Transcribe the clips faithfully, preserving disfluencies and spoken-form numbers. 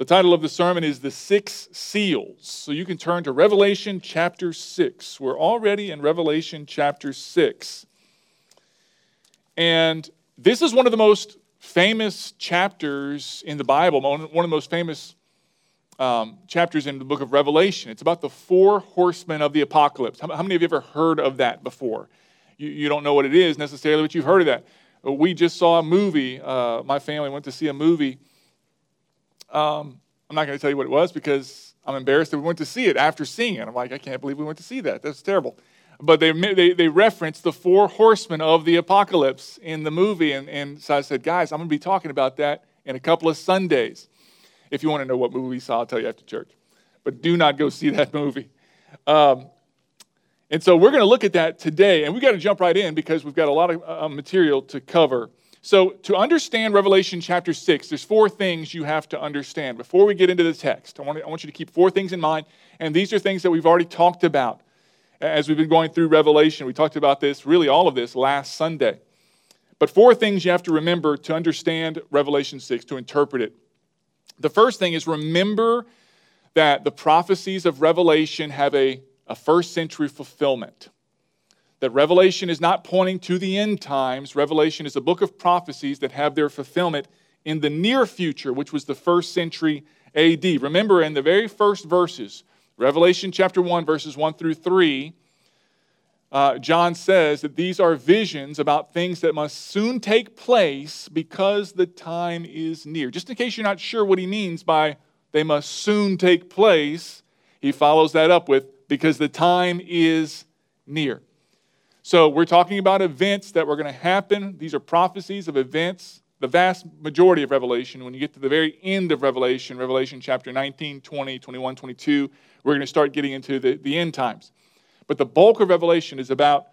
The title of the sermon is The Six Seals. So you can turn to Revelation chapter six. We're already in Revelation chapter six. And this is one of the most famous chapters in the Bible, one of the most famous um, chapters in the book of Revelation. It's about the four horsemen of the apocalypse. How, how many of you have ever heard of that before? You, you don't know what it is necessarily, but you've heard of that. We just saw a movie. Uh, my family went to see a movie. Um, I'm not going to tell you what it was because I'm embarrassed that we went to see it after seeing it. I'm like, I can't believe we went to see that. That's terrible. But they they, they referenced the four horsemen of the apocalypse in the movie. And, and so I said, guys, I'm going to be talking about that in a couple of Sundays. If you want to know what movie we saw, I'll tell you after church. But do not go see that movie. Um, and so we're going to look at that today. And we've got to jump right in because we've got a lot of uh, material to cover. So to understand Revelation chapter six, there's four things you have to understand. Before we get into the text, I want, to, I want you to keep four things in mind. And these are things that we've already talked about as we've been going through Revelation. We talked about this, really all of this, last Sunday. But four things you have to remember to understand Revelation six, to interpret it. The first thing is remember that the prophecies of Revelation have a, a first century fulfillment. That Revelation is not pointing to the end times. Revelation is a book of prophecies that have their fulfillment in the near future, which was the first century A D. Remember, in the very first verses, Revelation chapter one, verses one through three, uh, John says that these are visions about things that must soon take place because the time is near. Just in case you're not sure what he means by they must soon take place, he follows that up with because the time is near. So we're talking about events that were going to happen. These are prophecies of events. The vast majority of Revelation, when you get to the very end of Revelation, Revelation chapter nineteen, twenty, twenty-one, twenty-two, we're going to start getting into the, the end times. But the bulk of Revelation is about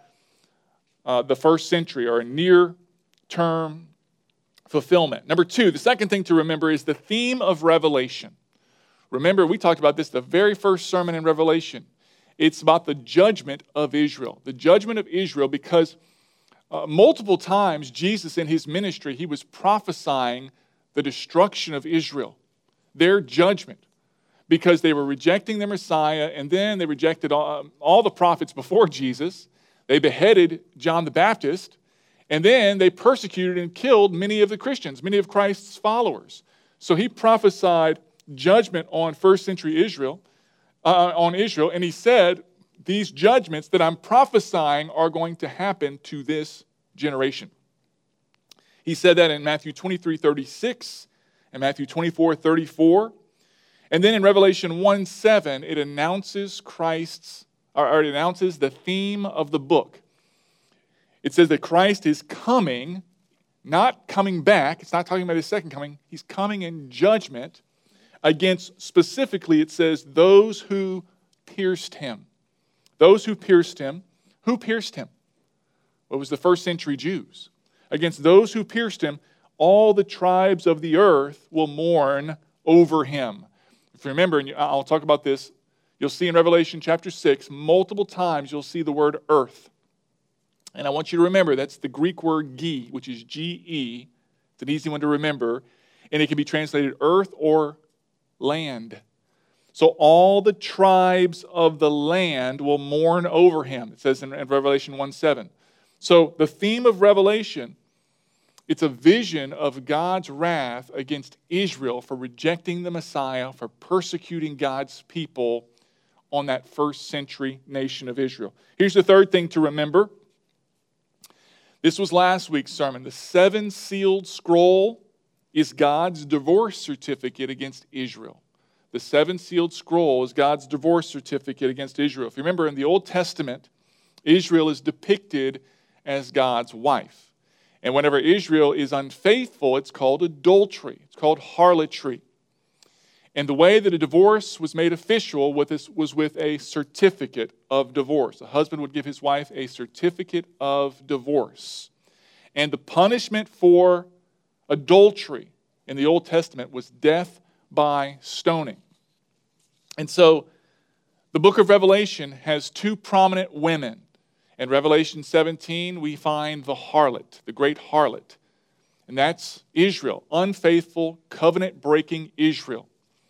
uh, the first century or a near-term fulfillment. Number two, the second thing to remember is the theme of Revelation. Remember, we talked about this the very first sermon in Revelation. It's about the judgment of Israel. The judgment of Israel because uh, multiple times Jesus in his ministry, he was prophesying the destruction of Israel, their judgment, because they were rejecting the Messiah, and then they rejected all, all the prophets before Jesus. They beheaded John the Baptist, and then they persecuted and killed many of the Christians, many of Christ's followers. So he prophesied judgment on first century Israel, Uh, on Israel, and he said, these judgments that I'm prophesying are going to happen to this generation. He said that in Matthew twenty-three, thirty-six, and Matthew twenty-four, thirty-four. And then in Revelation one, seven, it announces Christ's, or it announces the theme of the book. It says that Christ is coming, not coming back. It's not talking about his second coming. He's coming in judgment against, specifically, it says, those who pierced him. Those who pierced him. Who pierced him? Well, it was the first century Jews. Against those who pierced him, all the tribes of the earth will mourn over him. If you remember, and I'll talk about this, you'll see in Revelation chapter six, multiple times you'll see the word earth. And I want you to remember, that's the Greek word ge, which is G E. It's an easy one to remember. And it can be translated earth or land. So all the tribes of the land will mourn over him. It says in Revelation one seven. So the theme of Revelation, it's a vision of God's wrath against Israel for rejecting the Messiah, for persecuting God's people on that first century nation of Israel. Here's the third thing to remember. This was last week's sermon. The seven-sealed scroll is God's divorce certificate against Israel. The seven-sealed scroll is God's divorce certificate against Israel. If you remember, in the Old Testament, Israel is depicted as God's wife. And whenever Israel is unfaithful, it's called adultery. It's called harlotry. And the way that a divorce was made official was with a certificate of divorce. A husband would give his wife a certificate of divorce. And the punishment for adultery in the Old Testament was death by stoning. And so the book of Revelation has two prominent women. In Revelation seventeen, we find the harlot, the great harlot. And that's Israel, unfaithful, covenant-breaking Israel.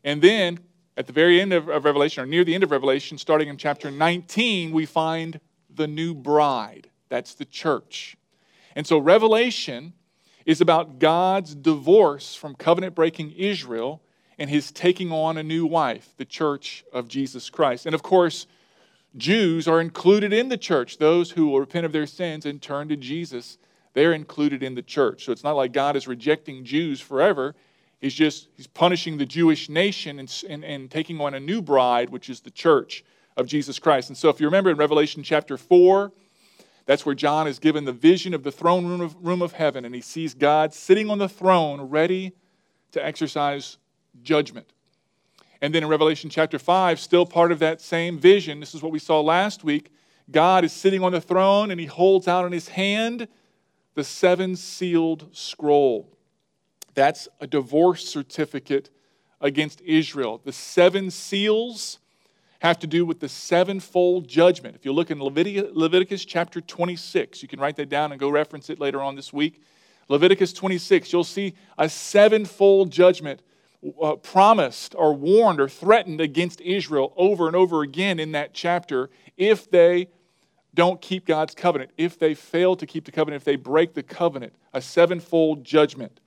And then, at the very end of, of Revelation, or near the end of Revelation, starting in chapter nineteen, we find the new bride. That's the church. And so Revelation is about God's divorce from covenant-breaking Israel and his taking on a new wife, the church of Jesus Christ. And of course, Jews are included in the church. Those who will repent of their sins and turn to Jesus, they're included in the church. So it's not like God is rejecting Jews forever. He's just he's punishing the Jewish nation and, and, and taking on a new bride, which is the church of Jesus Christ. And so if you remember in Revelation chapter four, that's where John is given the vision of the throne room of, room of heaven, and he sees God sitting on the throne ready to exercise judgment. And then in Revelation chapter five, still part of that same vision, this is what we saw last week, God is sitting on the throne and he holds out in his hand the seven-sealed scroll. That's a divorce certificate against Israel. The seven seals have to do with the sevenfold judgment. If you look in Leviticus, Leviticus chapter twenty-six, you can write that down and go reference it later on this week. Leviticus twenty-six, you'll see a sevenfold judgment uh, promised or warned or threatened against Israel over and over again in that chapter if they don't keep God's covenant, if they fail to keep the covenant, if they break the covenant, a sevenfold judgment.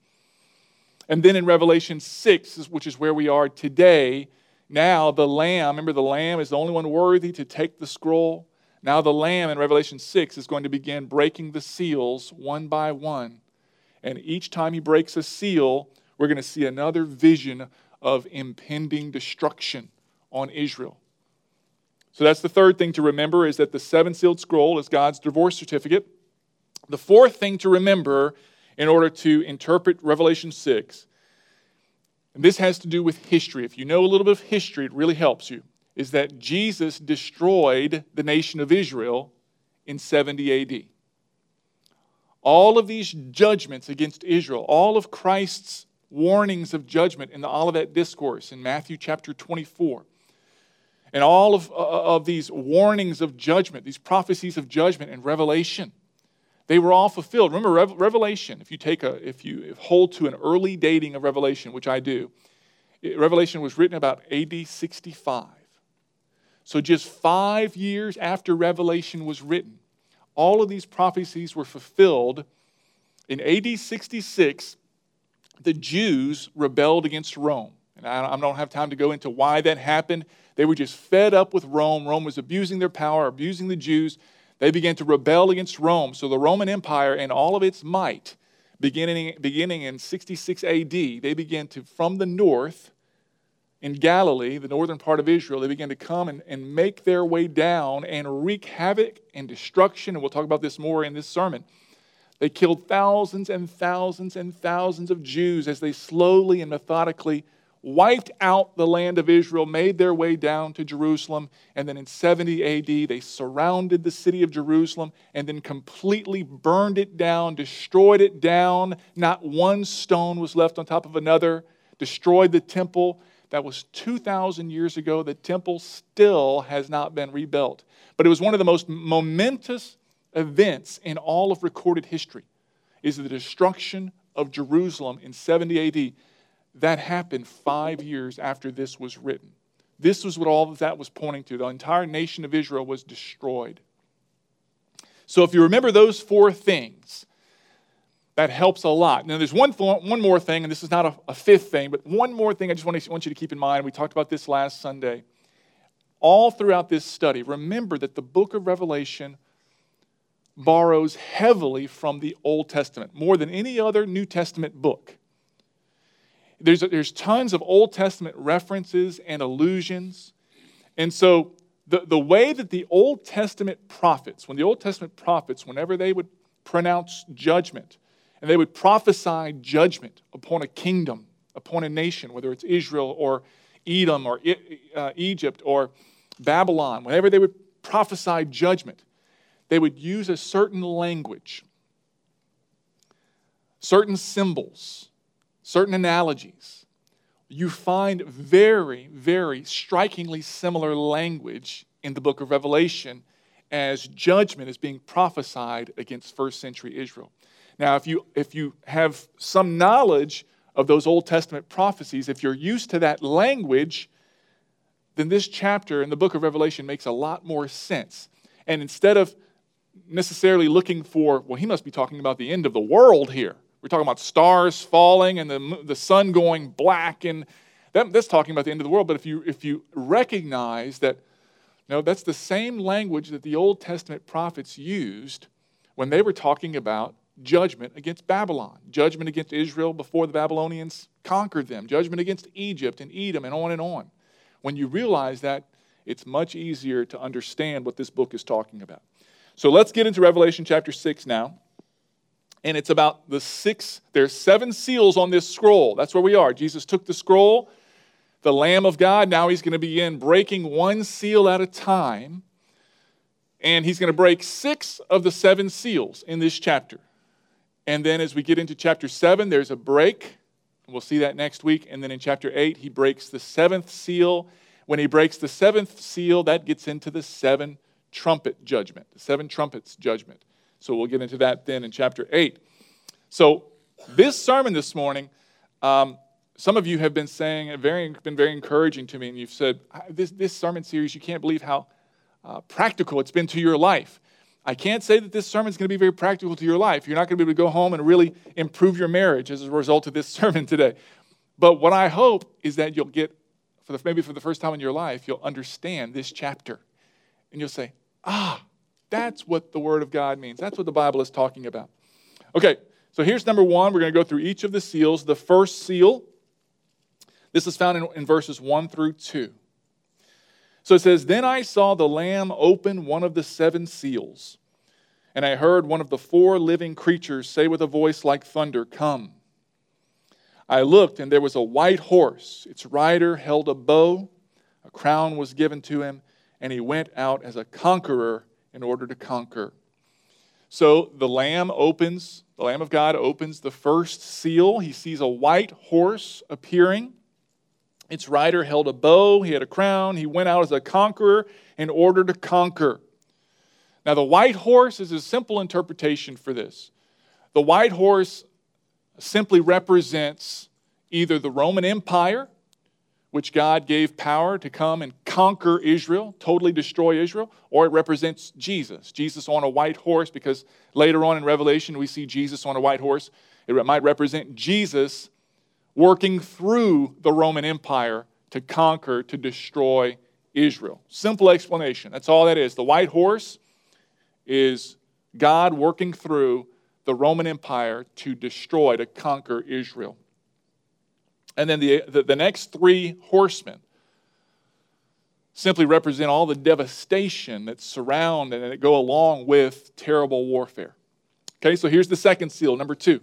And then in Revelation six, which is where we are today, now the Lamb, remember the Lamb is the only one worthy to take the scroll. Now the Lamb in Revelation six is going to begin breaking the seals one by one. And each time he breaks a seal, we're going to see another vision of impending destruction on Israel. So that's the third thing to remember, is that the seven-sealed scroll is God's divorce certificate. The fourth thing to remember in order to interpret Revelation six, and this has to do with history. If you know a little bit of history, it really helps you, is that Jesus destroyed the nation of Israel in seventy A D. All of these judgments against Israel, all of Christ's warnings of judgment in the Olivet Discourse in Matthew chapter twenty-four, and all of, uh, of these warnings of judgment, these prophecies of judgment in Revelation, they were all fulfilled. Remember, Revelation, if you take a, if you hold to an early dating of Revelation, which I do, Revelation was written about A D sixty-five. So just five years after Revelation was written, all of these prophecies were fulfilled. In A D sixty-six, the Jews rebelled against Rome. And I don't have time to go into why that happened. They were just fed up with Rome. Rome was abusing their power, abusing the Jews. They began to rebel against Rome. So the Roman Empire in all of its might, beginning, beginning in sixty-six A D, they began to, from the north, in Galilee, the northern part of Israel, they began to come and, and make their way down and wreak havoc and destruction. And we'll talk about this more in this sermon. They killed thousands and thousands and thousands of Jews as they slowly and methodically wiped out the land of Israel, made their way down to Jerusalem, and then in seventy A D, they surrounded the city of Jerusalem and then completely burned it down, destroyed it down. Not one stone was left on top of another, destroyed the temple. That was two thousand years ago. The temple still has not been rebuilt. But it was one of the most momentous events in all of recorded history, is the destruction of Jerusalem in seventy A D. That happened five years after this was written. This was what all of that was pointing to. The entire nation of Israel was destroyed. So if you remember those four things, that helps a lot. Now there's one, one more thing, and this is not a, a fifth thing, but one more thing I just want, to, want you to keep in mind. We talked about this last Sunday. All throughout this study, remember that the book of Revelation borrows heavily from the Old Testament, more than any other New Testament book. There's, there's tons of Old Testament references and allusions. And so the, the way that the Old Testament prophets, when the Old Testament prophets, whenever they would pronounce judgment, and they would prophesy judgment upon a kingdom, upon a nation, whether it's Israel or Edom or uh, Egypt or Babylon, whenever they would prophesy judgment, they would use a certain language, certain symbols, certain analogies. You find very, very strikingly similar language in the book of Revelation as judgment is being prophesied against first century Israel. Now, if you, if you have some knowledge of those Old Testament prophecies, if you're used to that language, then this chapter in the book of Revelation makes a lot more sense. And instead of necessarily looking for, well, he must be talking about the end of the world here. We're talking about stars falling and the, the sun going black, and that, that's talking about the end of the world. But if you, if you recognize that, no, that's the same language that the Old Testament prophets used when they were talking about judgment against Babylon, judgment against Israel before the Babylonians conquered them, judgment against Egypt and Edom, and on and on. When you realize that, it's much easier to understand what this book is talking about. So let's get into Revelation chapter six now. And it's about the six, there's seven seals on this scroll. That's where we are. Jesus took the scroll, the Lamb of God. Now he's going to begin breaking one seal at a time. And he's going to break six of the seven seals in this chapter. And then as we get into chapter seven, there's a break. We'll see that next week. And then in chapter eight, he breaks the seventh seal. When he breaks the seventh seal, that gets into the seven trumpet judgment, the seven trumpets judgment. So we'll get into that then in chapter eight. So this sermon this morning, um, some of you have been saying, very, been very encouraging to me, and you've said, this, this sermon series, you can't believe how uh, practical it's been to your life. I can't say that this sermon is going to be very practical to your life. You're not going to be able to go home and really improve your marriage as a result of this sermon today. But what I hope is that you'll get, for the, maybe for the first time in your life, you'll understand this chapter. And you'll say, ah, that's what the Word of God means. That's what the Bible is talking about. Okay, so here's number one. We're going to go through each of the seals. The first seal, this is found in, in verses one through two. So it says, "Then I saw the Lamb open one of the seven seals, and I heard one of the four living creatures say with a voice like thunder, 'Come.' I looked, and there was a white horse. Its rider held a bow. A crown was given to him, and he went out as a conqueror in order to conquer." So the Lamb opens, the Lamb of God opens the first seal. He sees a white horse appearing. Its rider held a bow. He had a crown. He went out as a conqueror in order to conquer. Now, the white horse is a simple interpretation for this. The white horse simply represents either the Roman Empire, which God gave power to come and conquer Israel, totally destroy Israel, or it represents Jesus. Jesus on a white horse, because later on in Revelation we see Jesus on a white horse. It might represent Jesus working through the Roman Empire to conquer, to destroy Israel. Simple explanation. That's all that is. The white horse is God working through the Roman Empire to destroy, to conquer Israel. And then the, the, the next three horsemen simply represent all the devastation that surround and that go along with terrible warfare. Okay, so here's the second seal, number two.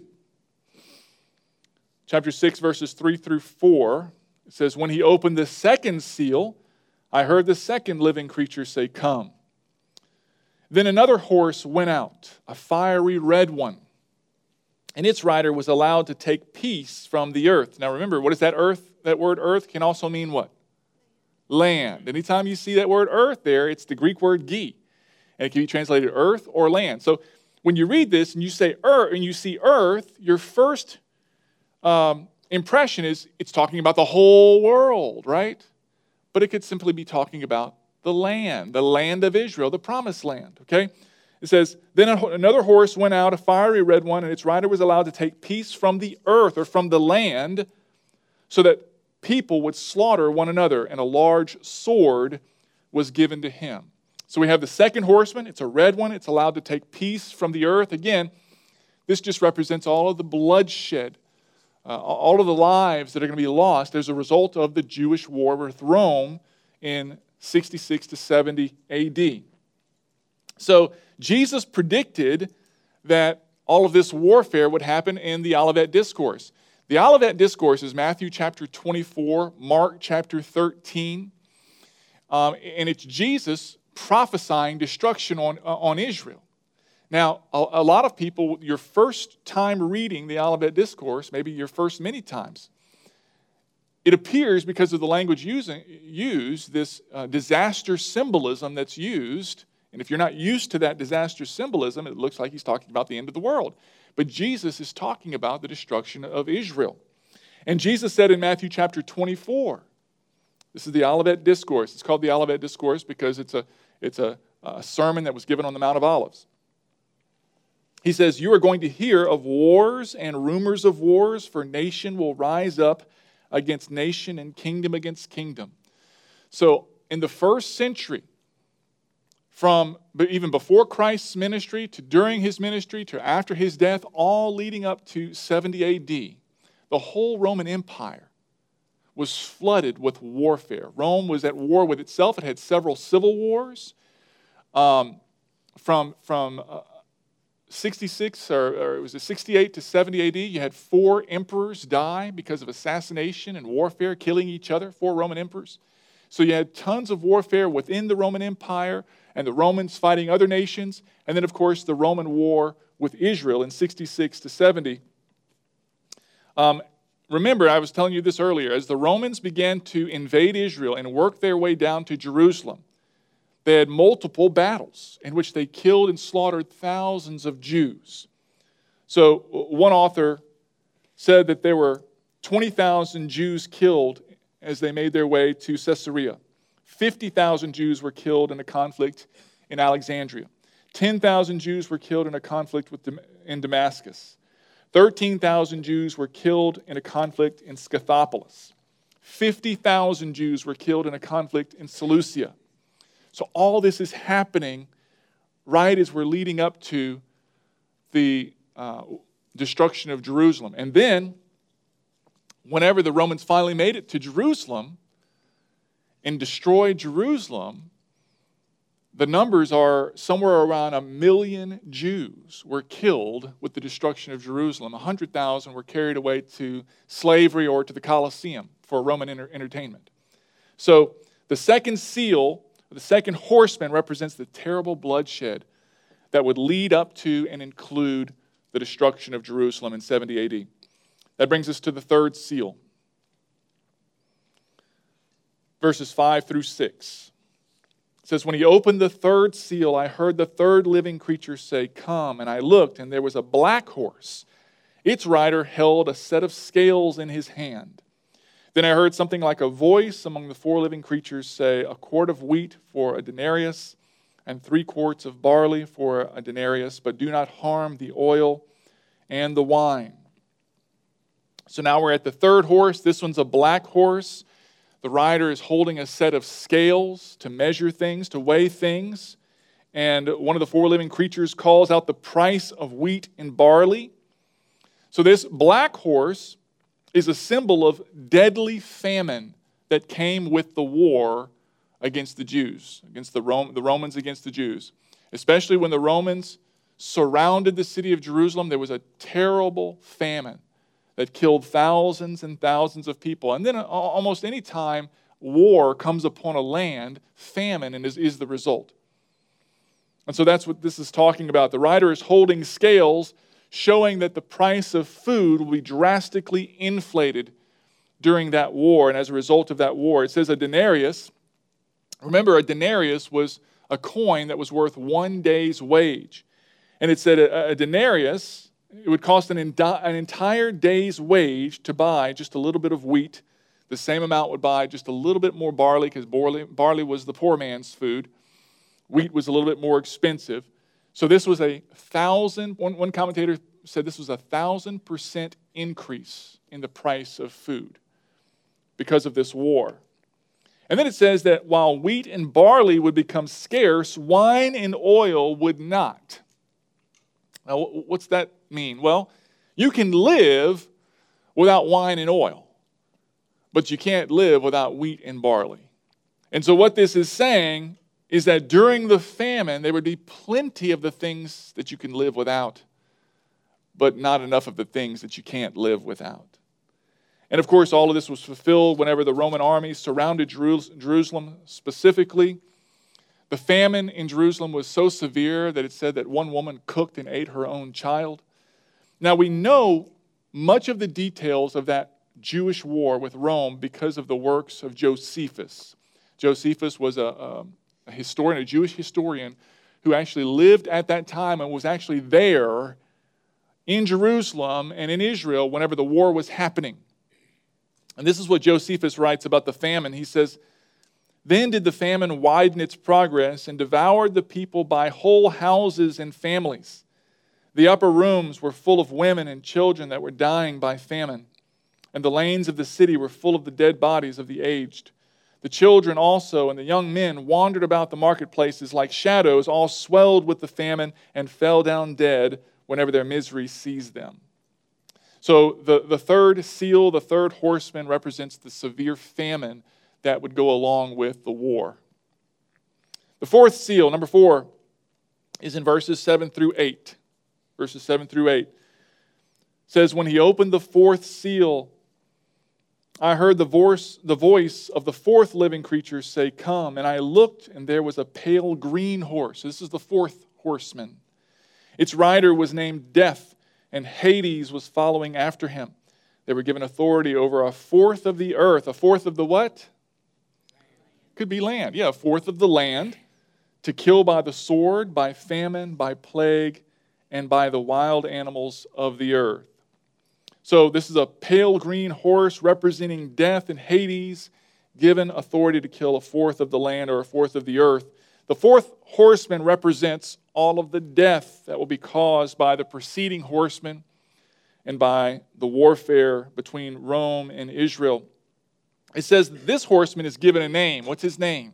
Chapter six, verses three through four. It says, "When he opened the second seal, I heard the second living creature say, 'Come.' Then another horse went out, a fiery red one, and its rider was allowed to take peace from the earth." Now remember, what is that earth? That word earth can also mean what? Land. Anytime you see that word earth there, it's the Greek word gi. And it can be translated earth or land. So when you read this and you say earth and you see earth, your first um, impression is it's talking about the whole world, right? But it could simply be talking about the land, the land of Israel, the promised land, okay? It says, "Then another horse went out, a fiery red one, and its rider was allowed to take peace from the earth," or from the land, "so that people would slaughter one another, and a large sword was given to him." So we have the second horseman. It's a red one. It's allowed to take peace from the earth. Again, this just represents all of the bloodshed, uh, all of the lives that are going to be lost as a result of the Jewish war with Rome in sixty-six to seventy A D. So Jesus predicted that all of this warfare would happen in the Olivet Discourse. The Olivet Discourse is Matthew chapter twenty-four, Mark chapter thirteen, um, and it's Jesus prophesying destruction on, uh, on Israel. Now, a, a lot of people, your first time reading the Olivet Discourse, maybe your first many times, it appears, because of the language using, used, this uh, disaster symbolism that's used. And if you're not used to that disaster symbolism, it looks like he's talking about the end of the world. But Jesus is talking about the destruction of Israel. And Jesus said in Matthew chapter twenty-four, this is the Olivet Discourse. It's called the Olivet Discourse because it's a, it's a, a sermon that was given on the Mount of Olives. He says, you are going to hear of wars and rumors of wars, for nation will rise up against nation and kingdom against kingdom. So in the first century, from even before Christ's ministry to during his ministry to after his death, all leading up to seventy A D, the whole Roman Empire was flooded with warfare. Rome was at war with itself. It had several civil wars. Um, from from uh, sixty-six, or, or it was a sixty-eight to seventy A D, you had four emperors die because of assassination and warfare, killing each other, four Roman emperors. So you had tons of warfare within the Roman Empire, and the Romans fighting other nations, and then, of course, the Roman war with Israel in sixty-six to seventy. Um, remember, I was telling you this earlier, as the Romans began to invade Israel and work their way down to Jerusalem, they had multiple battles in which they killed and slaughtered thousands of Jews. So one author said that there were twenty thousand Jews killed as they made their way to Caesarea. fifty thousand Jews were killed in a conflict in Alexandria. ten thousand Jews were killed in a conflict with, in Damascus. thirteen thousand Jews were killed in a conflict in Scythopolis. fifty thousand Jews were killed in a conflict in Seleucia. So all this is happening right as we're leading up to the uh, destruction of Jerusalem. And then, whenever the Romans finally made it to Jerusalem and destroyed Jerusalem, the numbers are somewhere around a million Jews were killed with the destruction of Jerusalem. one hundred thousand were carried away to slavery or to the Colosseum for Roman enter- entertainment. So the second seal, the second horseman, represents the terrible bloodshed that would lead up to and include the destruction of Jerusalem in seventy A D. That brings us to the third seal. Verses five through six. It says, when he opened the third seal, I heard the third living creature say, come. And I looked, and there was a black horse. Its rider held a set of scales in his hand. Then I heard something like a voice among the four living creatures say, a quart of wheat for a denarius, and three quarts of barley for a denarius, but do not harm the oil and the wine. So now we're at the third horse. This one's a black horse. The rider is holding a set of scales to measure things, to weigh things. And one of the four living creatures calls out the price of wheat and barley. So this black horse is a symbol of deadly famine that came with the war against the Jews, against the, Rom- the Romans against the Jews. Especially when the Romans surrounded the city of Jerusalem, there was a terrible famine that killed thousands and thousands of people. And then almost any time war comes upon a land, famine is, is the result. And so that's what this is talking about. The rider is holding scales, showing that the price of food will be drastically inflated during that war. And as a result of that war, it says a denarius. Remember, a denarius was a coin that was worth one day's wage. And it said a, a denarius, it would cost an, enti- an entire day's wage to buy just a little bit of wheat. The same amount would buy just a little bit more barley, because barley, barley was the poor man's food. Wheat was a little bit more expensive. So this was a thousand, one, one commentator said this was a thousand percent increase in the price of food because of this war. And then it says that while wheat and barley would become scarce, wine and oil would not. Now, what's that mean? Well, you can live without wine and oil, but you can't live without wheat and barley. And so what this is saying is that during the famine, there would be plenty of the things that you can live without, but not enough of the things that you can't live without. And of course, all of this was fulfilled whenever the Roman armies surrounded Jerusalem specifically. The famine in Jerusalem was so severe that it said that one woman cooked and ate her own child. Now, we know much of the details of that Jewish war with Rome because of the works of Josephus. Josephus was a, a, a historian, a Jewish historian, who actually lived at that time and was actually there in Jerusalem and in Israel whenever the war was happening. And this is what Josephus writes about the famine. He says, "Then did the famine widen its progress and devoured the people by whole houses and families. The upper rooms were full of women and children that were dying by famine, and the lanes of the city were full of the dead bodies of the aged. The children also and the young men wandered about the marketplaces like shadows, all swelled with the famine, and fell down dead whenever their misery seized them." So the, the third seal, the third horseman, represents the severe famine that would go along with the war. The fourth seal, number four, is in verses seven through eight. Verses seven through eight. It says, "When he opened the fourth seal, I heard the voice, the voice of the fourth living creature say, 'Come.' And I looked, and there was a pale green horse." This is the fourth horseman. "Its rider was named Death, and Hades was following after him. They were given authority over a fourth of the earth." A fourth of the what? Could be land. Yeah, a fourth of the land, to kill by the sword, by famine, by plague, and by the wild animals of the earth. So this is a pale green horse representing death and Hades, given authority to kill a fourth of the land or a fourth of the earth. The fourth horseman represents all of the death that will be caused by the preceding horseman and by the warfare between Rome and Israel. It says that this horseman is given a name. What's his name?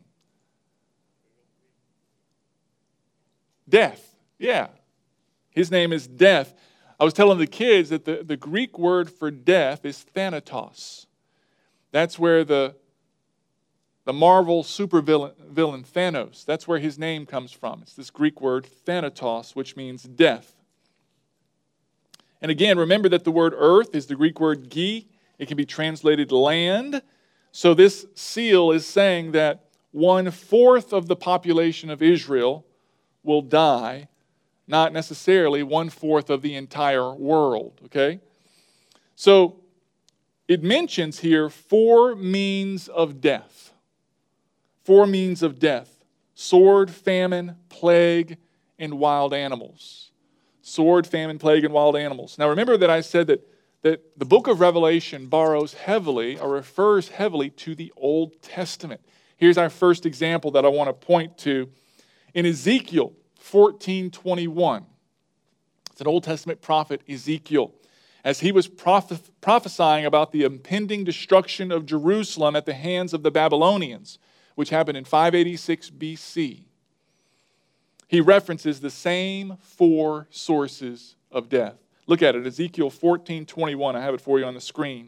Death. Yeah. His name is Death. I was telling the kids that the, the Greek word for death is Thanatos. That's where the, the Marvel supervillain villain Thanos, that's where his name comes from. It's this Greek word Thanatos, which means death. And again, remember that the word earth is the Greek word gi. It can be translated land. So this seal is saying that one-fourth of the population of Israel will die, not necessarily one-fourth of the entire world, okay? So it mentions here four means of death. Four means of death: sword, famine, plague, and wild animals. Sword, famine, plague, and wild animals. Now remember that I said that, that the book of Revelation borrows heavily or refers heavily to the Old Testament. Here's our first example that I want to point to. In Ezekiel fourteen twenty-one, it's an Old Testament prophet, Ezekiel, as he was proph- prophesying about the impending destruction of Jerusalem at the hands of the Babylonians, which happened in five eighty-six B C. He references the same four sources of death. Look at it, Ezekiel fourteen twenty-one. I have it for you on the screen.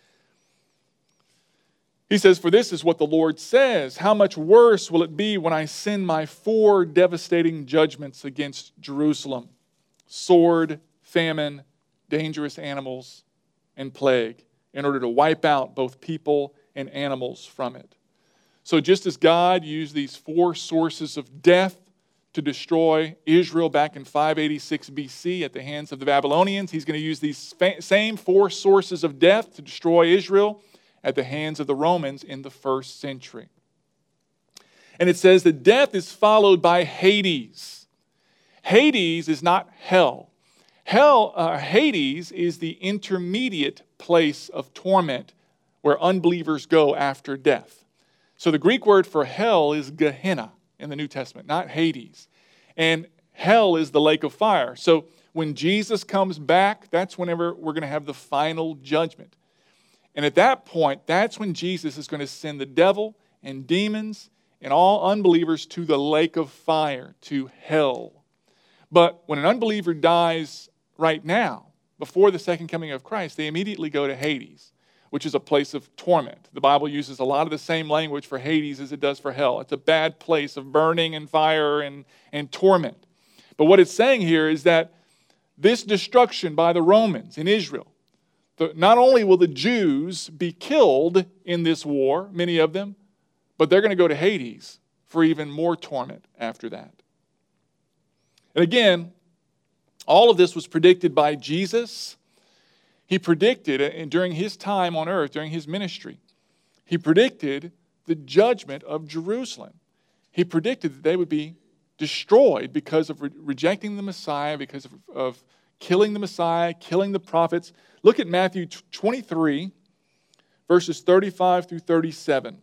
He says, "For this is what the Lord says, how much worse will it be when I send my four devastating judgments against Jerusalem: sword, famine, dangerous animals, and plague, in order to wipe out both people and animals from it." So just as God used these four sources of death to destroy Israel back in five eighty-six B C at the hands of the Babylonians, He's going to use these same four sources of death to destroy Israel at the hands of the Romans in the first century. And it says that death is followed by Hades. Hades is not hell. Hell, uh, Hades is the intermediate place of torment where unbelievers go after death. So the Greek word for hell is Gehenna in the New Testament, not Hades. And hell is the lake of fire. So when Jesus comes back, that's whenever we're going to have the final judgment. And at that point, that's when Jesus is going to send the devil and demons and all unbelievers to the lake of fire, to hell. But when an unbeliever dies right now, before the second coming of Christ, they immediately go to Hades, which is a place of torment. The Bible uses a lot of the same language for Hades as it does for hell. It's a bad place of burning and fire and, and torment. But what it's saying here is that this destruction by the Romans in Israel, the, not only will the Jews be killed in this war, many of them, but they're going to go to Hades for even more torment after that. And again, all of this was predicted by Jesus. He predicted, and during his time on earth, during his ministry, he predicted the judgment of Jerusalem. He predicted that they would be destroyed because of re- rejecting the Messiah, because of, of killing the Messiah, killing the prophets. Look at Matthew twenty-three, verses thirty-five through thirty-seven.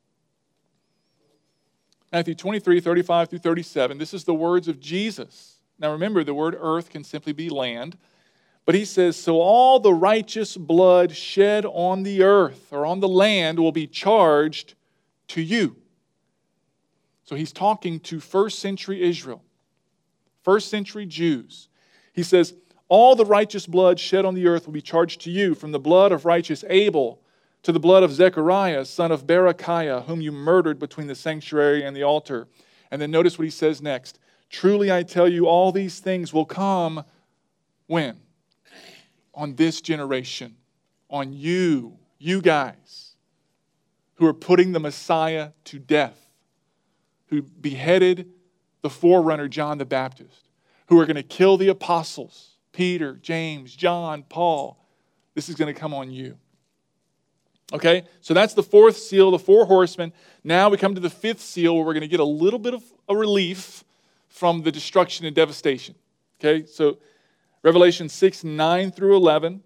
Matthew twenty-three, thirty-five through thirty-seven. This is the words of Jesus. Now remember, the word earth can simply be land. But he says, so all the righteous blood shed on the earth or on the land will be charged to you. So he's talking to first century Israel, first century Jews. He says, all the righteous blood shed on the earth will be charged to you, from the blood of righteous Abel to the blood of Zechariah, son of Berechiah, whom you murdered between the sanctuary and the altar. And then notice what he says next. Truly I tell you, all these things will come when? On this generation, on you, you guys, who are putting the Messiah to death, who beheaded the forerunner John the Baptist, who are going to kill the apostles, Peter, James, John, Paul. This is going to come on you. Okay, so that's the fourth seal, the four horsemen. Now we come to the fifth seal, where we're going to get a little bit of a relief from the destruction and devastation. Okay, so Revelation six, nine through eleven.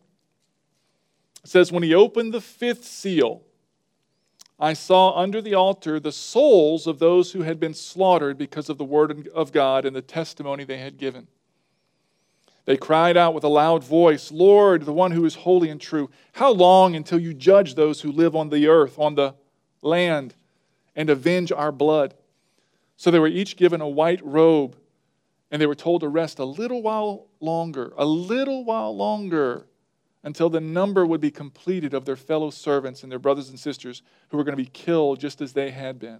It says, when he opened the fifth seal, I saw under the altar the souls of those who had been slaughtered because of the word of God and the testimony they had given. They cried out with a loud voice, Lord, the one who is holy and true, how long until you judge those who live on the earth, on the land, and avenge our blood? So they were each given a white robe, and they were told to rest a little while longer, a little while longer, until the number would be completed of their fellow servants and their brothers and sisters who were going to be killed just as they had been.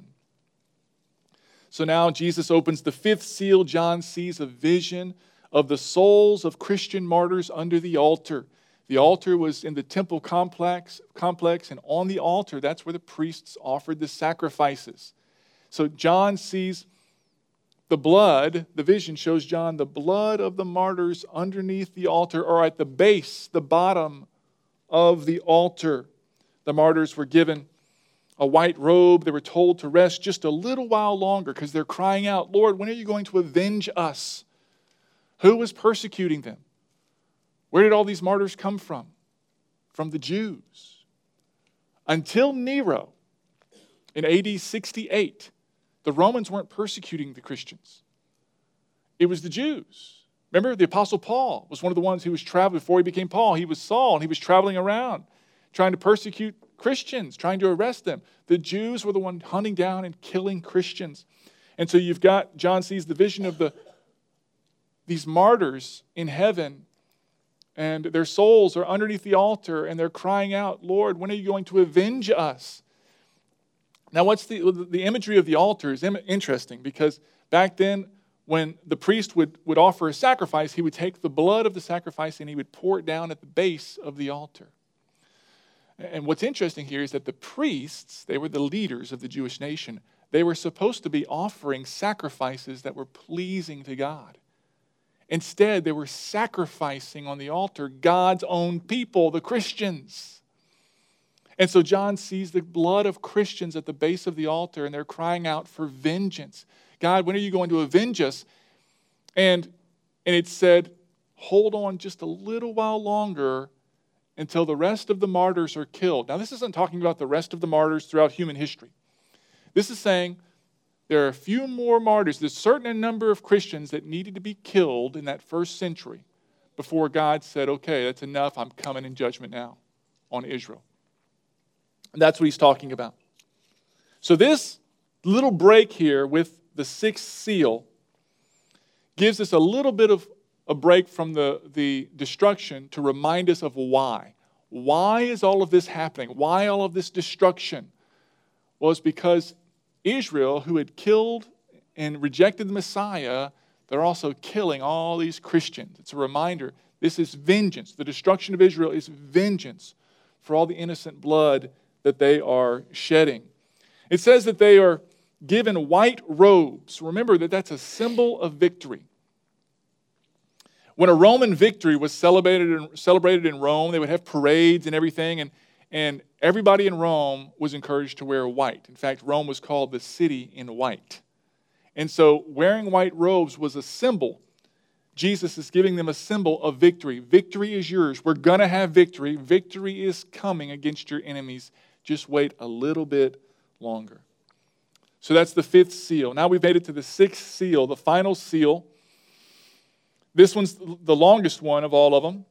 So now Jesus opens the fifth seal. John sees a vision of the souls of Christian martyrs under the altar. The altar was in the temple complex, complex, and on the altar, that's where the priests offered the sacrifices. So John sees the blood, the vision shows John the blood of the martyrs underneath the altar, or at the base, the bottom of the altar. The martyrs were given a white robe. They were told to rest just a little while longer because they're crying out, Lord, when are you going to avenge us? Who was persecuting them? Where did all these martyrs come from? From the Jews. Until Nero in A D sixty-eight, the Romans weren't persecuting the Christians. It was the Jews. Remember, the Apostle Paul was one of the ones who was traveling before he became Paul. He was Saul, and he was traveling around trying to persecute Christians, trying to arrest them. The Jews were the one hunting down and killing Christians. And so you've got, John sees the vision of the these martyrs in heaven, and their souls are underneath the altar, and they're crying out, Lord, when are you going to avenge us? Now, what's the, the imagery of the altar is interesting, because back then, when the priest would, would offer a sacrifice, he would take the blood of the sacrifice and he would pour it down at the base of the altar. And what's interesting here is that the priests, they were the leaders of the Jewish nation. They were supposed to be offering sacrifices that were pleasing to God. Instead, they were sacrificing on the altar God's own people, the Christians. And so John sees the blood of Christians at the base of the altar, and they're crying out for vengeance. God, when are you going to avenge us? And, and it said, hold on just a little while longer until the rest of the martyrs are killed. Now, this isn't talking about the rest of the martyrs throughout human history. This is saying there are a few more martyrs. There's a certain number of Christians that needed to be killed in that first century before God said, okay, that's enough. I'm coming in judgment now on Israel. And that's what he's talking about. So this little break here with the sixth seal gives us a little bit of a break from the, the destruction to remind us of why. Why is all of this happening? Why all of this destruction? Well, it's because Israel, who had killed and rejected the Messiah, they're also killing all these Christians. It's a reminder. This is vengeance. The destruction of Israel is vengeance for all the innocent blood that they are shedding. It says that they are given white robes. Remember that that's a symbol of victory. When a Roman victory was celebrated in, celebrated in Rome, they would have parades and everything, and, and everybody in Rome was encouraged to wear white. In fact, Rome was called the city in white. And so wearing white robes was a symbol Jesus is giving them a symbol of victory. Victory is yours. We're going to have victory. Victory is coming against your enemies. Just wait a little bit longer. So that's the fifth seal. Now we've made it to the sixth seal, the final seal. This one's the longest one of all of them.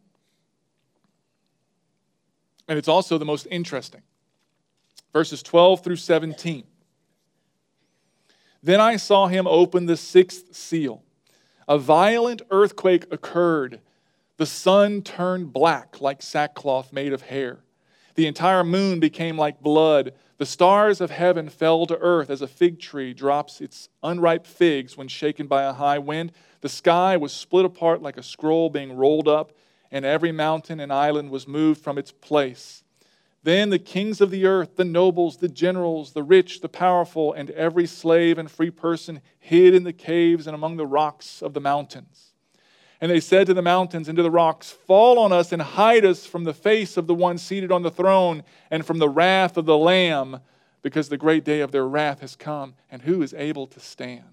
And it's also the most interesting. Verses twelve through seventeen. Then I saw him open the sixth seal. A violent earthquake occurred. The sun turned black like sackcloth made of hair. The entire moon became like blood. The stars of heaven fell to earth as a fig tree drops its unripe figs when shaken by a high wind. The sky was split apart like a scroll being rolled up, and every mountain and island was moved from its place. Then the kings of the earth, the nobles, the generals, the rich, the powerful, and every slave and free person hid in the caves and among the rocks of the mountains. And they said to the mountains and to the rocks, fall on us and hide us from the face of the one seated on the throne and from the wrath of the Lamb, because the great day of their wrath has come, and who is able to stand?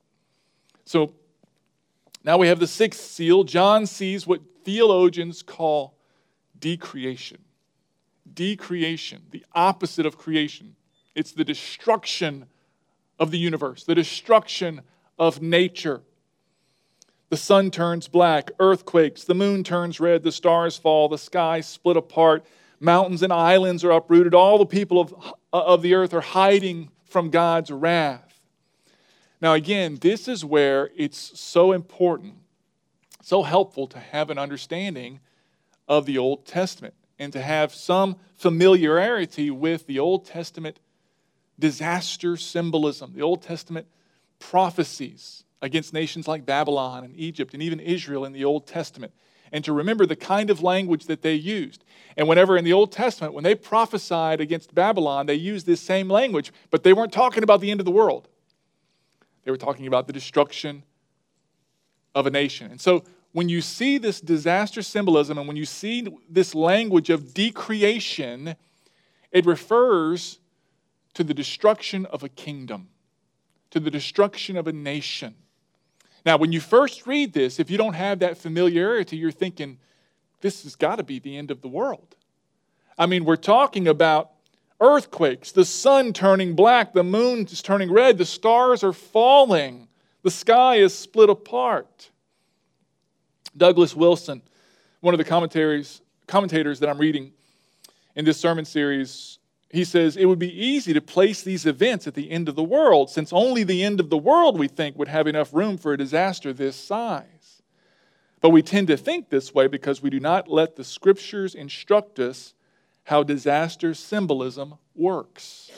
So now we have the sixth seal. John sees what theologians call decreation. Decreation, the opposite of creation. It's the destruction of the universe, the destruction of nature. The sun turns black, earthquakes, the moon turns red, the stars fall, the sky split apart, mountains and islands are uprooted, all the people of, of the earth are hiding from God's wrath. Now again, this is where it's so important, so helpful to have an understanding of the Old Testament and to have some familiarity with the Old Testament disaster symbolism, the Old Testament prophecies against nations like Babylon and Egypt and even Israel in the Old Testament, and to remember the kind of language that they used. And whenever in the Old Testament, when they prophesied against Babylon, they used this same language, but they weren't talking about the end of the world. They were talking about the destruction of a nation. And so when you see this disaster symbolism and when you see this language of decreation, it refers to the destruction of a kingdom, to the destruction of a nation. Now, when you first read this, if you don't have that familiarity, you're thinking, this has got to be the end of the world. I mean, we're talking about earthquakes, the sun turning black, the moon is turning red, the stars are falling, the sky is split apart. Douglas Wilson, one of the commentaries, commentators that I'm reading in this sermon series, he says, it would be easy to place these events at the end of the world, since only the end of the world, we think, would have enough room for a disaster this size. But we tend to think this way because we do not let the Scriptures instruct us how disaster symbolism works.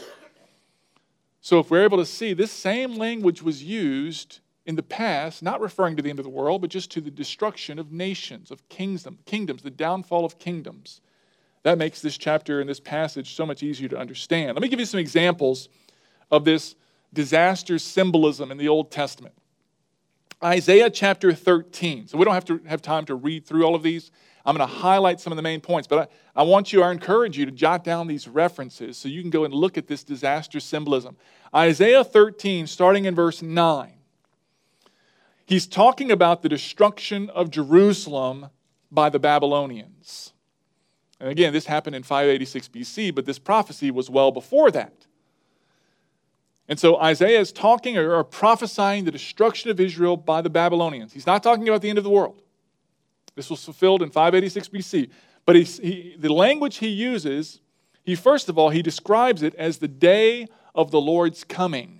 So if we're able to see this same language was used in the past, not referring to the end of the world, but just to the destruction of nations, of kingdom, kingdoms, the downfall of kingdoms. That makes this chapter and this passage so much easier to understand. Let me give you some examples of this disaster symbolism in the Old Testament. Isaiah chapter thirteen. So we don't have to have time to read through all of these. I'm going to highlight some of the main points, but I, I want you, I encourage you to jot down these references so you can go and look at this disaster symbolism. Isaiah thirteen, starting in verse nine. He's talking about the destruction of Jerusalem by the Babylonians. And again, this happened in five eighty-six B C, but this prophecy was well before that. And so Isaiah is talking or prophesying the destruction of Israel by the Babylonians. He's not talking about the end of the world. This was fulfilled in five eighty-six B C. But he's, he, the language he uses, he first of all, he describes it as the day of the Lord's coming.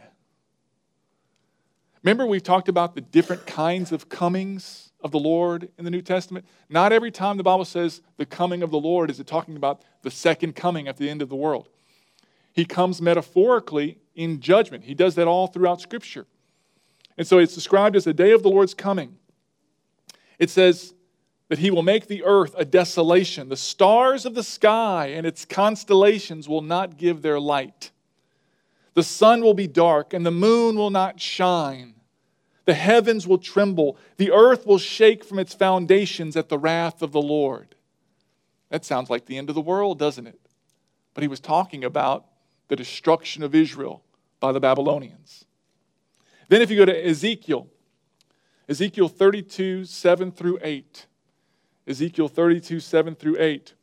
Remember we've talked about the different kinds of comings of the Lord in the New Testament? Not every time the Bible says the coming of the Lord is it talking about the second coming at the end of the world. He comes metaphorically in judgment. He does that all throughout Scripture. And so it's described as the day of the Lord's coming. It says that he will make the earth a desolation. The stars of the sky and its constellations will not give their light. The sun will be dark and the moon will not shine. The heavens will tremble. The earth will shake from its foundations at the wrath of the Lord. That sounds like the end of the world, doesn't it? But he was talking about the destruction of Israel by the Babylonians. Then if you go to Ezekiel, Ezekiel thirty-two, seven through eight. Ezekiel thirty-two, seven through eight.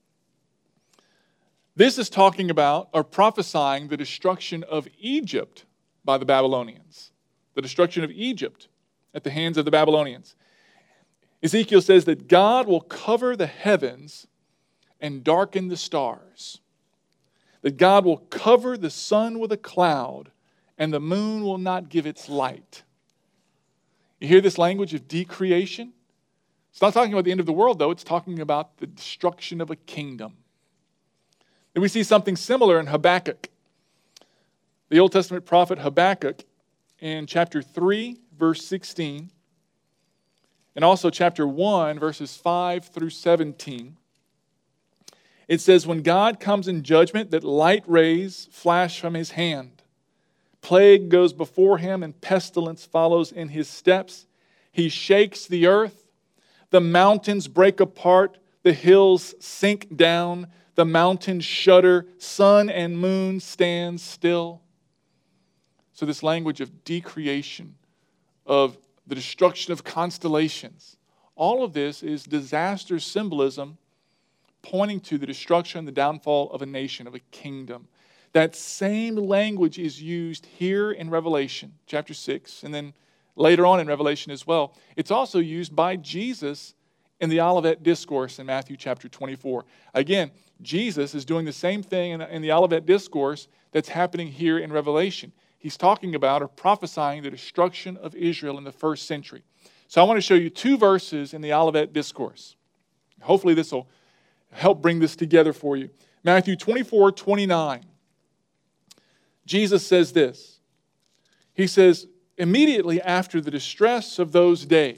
This is talking about or prophesying the destruction of Egypt by the Babylonians. The destruction of Egypt at the hands of the Babylonians. Ezekiel says that God will cover the heavens and darken the stars. That God will cover the sun with a cloud and the moon will not give its light. You hear this language of decreation? It's not talking about the end of the world, though. It's talking about the destruction of a kingdom. And we see something similar in Habakkuk. The Old Testament prophet Habakkuk in chapter three, verse sixteen, and also chapter one, verses five through seventeen. It says, when God comes in judgment, that light rays flash from his hand. Plague goes before him and pestilence follows in his steps. He shakes the earth. The mountains break apart. The hills sink down. The mountains shudder. Sun and moon stand still. So this language of decreation, of the destruction of constellations, all of this is disaster symbolism pointing to the destruction and the downfall of a nation, of a kingdom. That same language is used here in Revelation chapter six, and then later on in Revelation as well. It's also used by Jesus in the Olivet Discourse in Matthew chapter twenty-four. Again, Jesus is doing the same thing in, in the Olivet Discourse that's happening here in Revelation. He's talking about or prophesying the destruction of Israel in the first century. So I want to show you two verses in the Olivet Discourse. Hopefully this will help bring this together for you. Matthew twenty-four, twenty-nine. Jesus says this. He says, immediately after the distress of those days,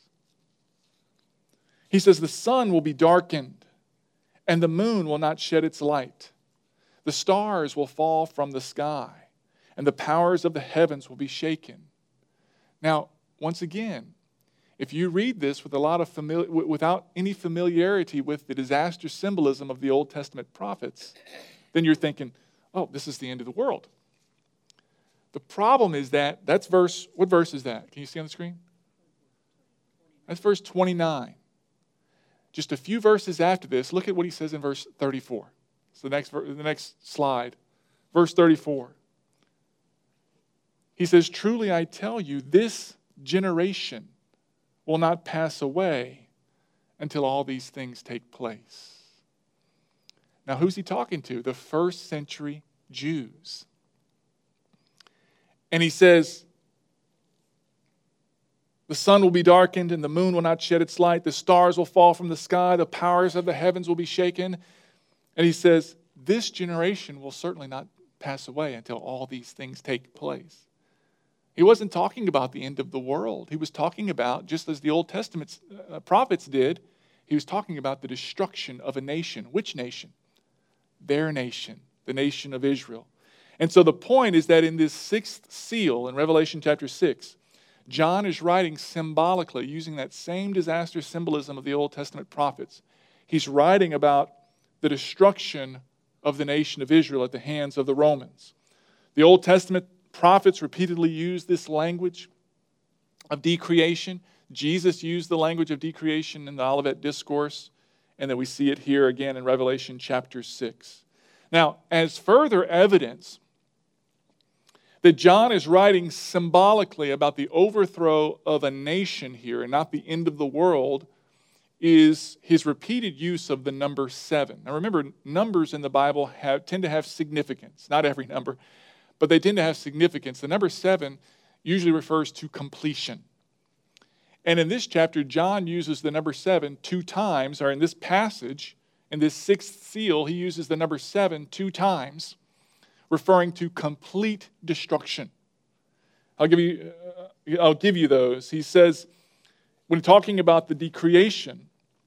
he says, the sun will be darkened, and the moon will not shed its light. The stars will fall from the sky, and the powers of the heavens will be shaken. Now, once again, if you read this with a lot of famili- without any familiarity with the disaster symbolism of the Old Testament prophets, then you're thinking, oh, this is the end of the world. The problem is that, that's verse, what verse is that? Can you see on the screen? That's verse twenty-nine. Just a few verses after this, look at what he says in verse thirty-four. It's the next, the next slide. Verse thirty-four. He says, truly I tell you, this generation will not pass away until all these things take place. Now, who's he talking to? The first century Jews. And he says, the sun will be darkened and the moon will not shed its light. The stars will fall from the sky. The powers of the heavens will be shaken. And he says, this generation will certainly not pass away until all these things take place. He wasn't talking about the end of the world. He was talking about, just as the Old Testament uh, prophets did, he was talking about the destruction of a nation. Which nation? Their nation, the nation of Israel. And so the point is that in this sixth seal in Revelation chapter six, John is writing symbolically, using that same disaster symbolism of the Old Testament prophets. He's writing about the destruction of the nation of Israel at the hands of the Romans. The Old Testament prophets repeatedly used this language of decreation. Jesus used the language of decreation in the Olivet Discourse, and then we see it here again in Revelation chapter six. Now, as further evidence that John is writing symbolically about the overthrow of a nation here and not the end of the world, is his repeated use of the number seven. Now remember, numbers in the Bible have, tend to have significance. Not every number, but they tend to have significance. The number seven usually refers to completion. And in this chapter, John uses the number seven two times, or in this passage, in this sixth seal, he uses the number seven two times, referring to complete destruction. I'll give you, uh, I'll give you those. He says, when talking about the decreation,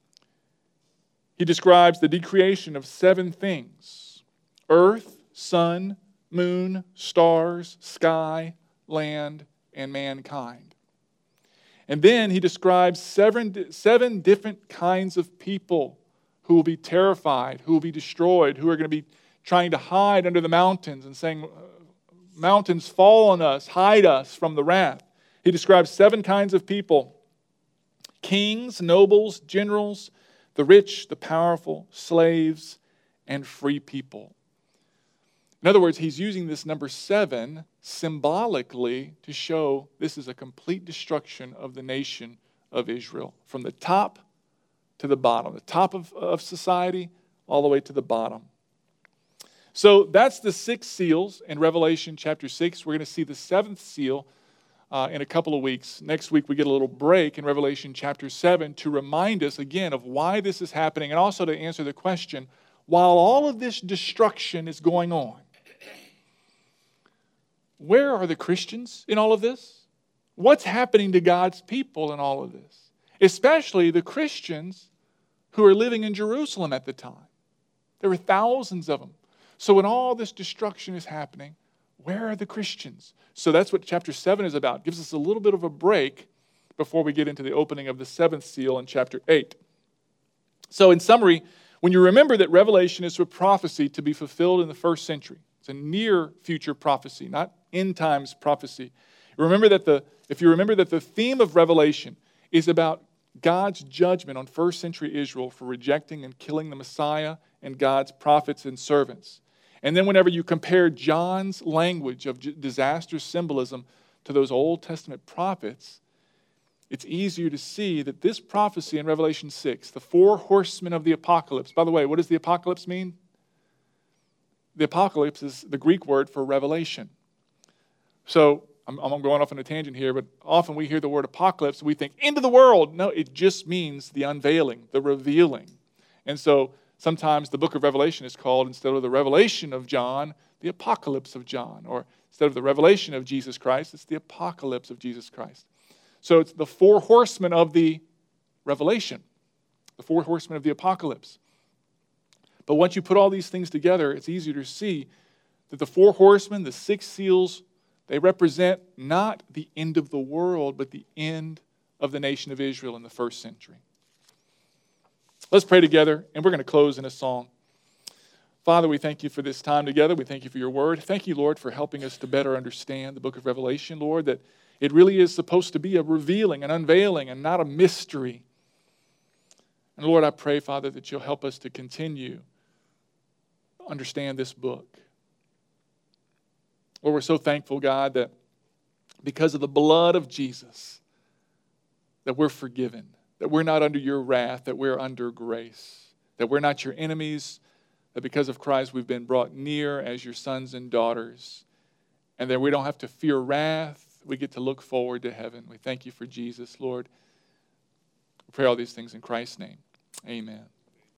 he describes the decreation of seven things: earth, sun, moon, stars, sky, land, and mankind. And then he describes seven, seven different kinds of people who will be terrified, who will be destroyed, who are going to be trying to hide under the mountains and saying, mountains fall on us, hide us from the wrath. He describes seven kinds of people: kings, nobles, generals, the rich, the powerful, slaves, and free people. In other words, he's using this number seven symbolically to show this is a complete destruction of the nation of Israel, from the top to the bottom, the top of, of society all the way to the bottom. So that's the six seals in Revelation chapter six. We're going to see the seventh seal uh, in a couple of weeks. Next week we get a little break in Revelation chapter seven to remind us again of why this is happening, and also to answer the question, while all of this destruction is going on, where are the Christians in all of this? What's happening to God's people in all of this? Especially the Christians who are living in Jerusalem at the time. There were thousands of them. So when all this destruction is happening, where are the Christians? So that's what chapter seven is about. It gives us a little bit of a break before we get into the opening of the seventh seal in chapter eight. So in summary, when you remember that Revelation is a prophecy to be fulfilled in the first century, it's a near future prophecy, not end times prophecy. Remember that the if you remember that the theme of Revelation is about God's judgment on first century Israel for rejecting and killing the Messiah and God's prophets and servants. And then whenever you compare John's language of disaster symbolism to those Old Testament prophets, it's easier to see that this prophecy in Revelation six, the four horsemen of the apocalypse. By the way, what does the apocalypse mean? The apocalypse is the Greek word for revelation. So I'm, I'm going off on a tangent here, but often we hear the word apocalypse and we think end of the world. No, it just means the unveiling, the revealing. And so sometimes the book of Revelation is called, instead of the revelation of John, the apocalypse of John. Or instead of the revelation of Jesus Christ, it's the apocalypse of Jesus Christ. So it's the four horsemen of the revelation, the four horsemen of the apocalypse. But once you put all these things together, it's easier to see that the four horsemen, the six seals, they represent not the end of the world, but the end of the nation of Israel in the first century. Let's pray together, and we're going to close in a song. Father, we thank you for this time together. We thank you for your word. Thank you, Lord, for helping us to better understand the book of Revelation, Lord, that it really is supposed to be a revealing, an unveiling, and not a mystery. And Lord, I pray, Father, that you'll help us to continue to understand this book. Lord, we're so thankful, God, that because of the blood of Jesus, that we're forgiven, that we're not under your wrath, that we're under grace, that we're not your enemies, that because of Christ we've been brought near as your sons and daughters, and that we don't have to fear wrath. We get to look forward to heaven. We thank you for Jesus, Lord. We pray all these things in Christ's name. Amen.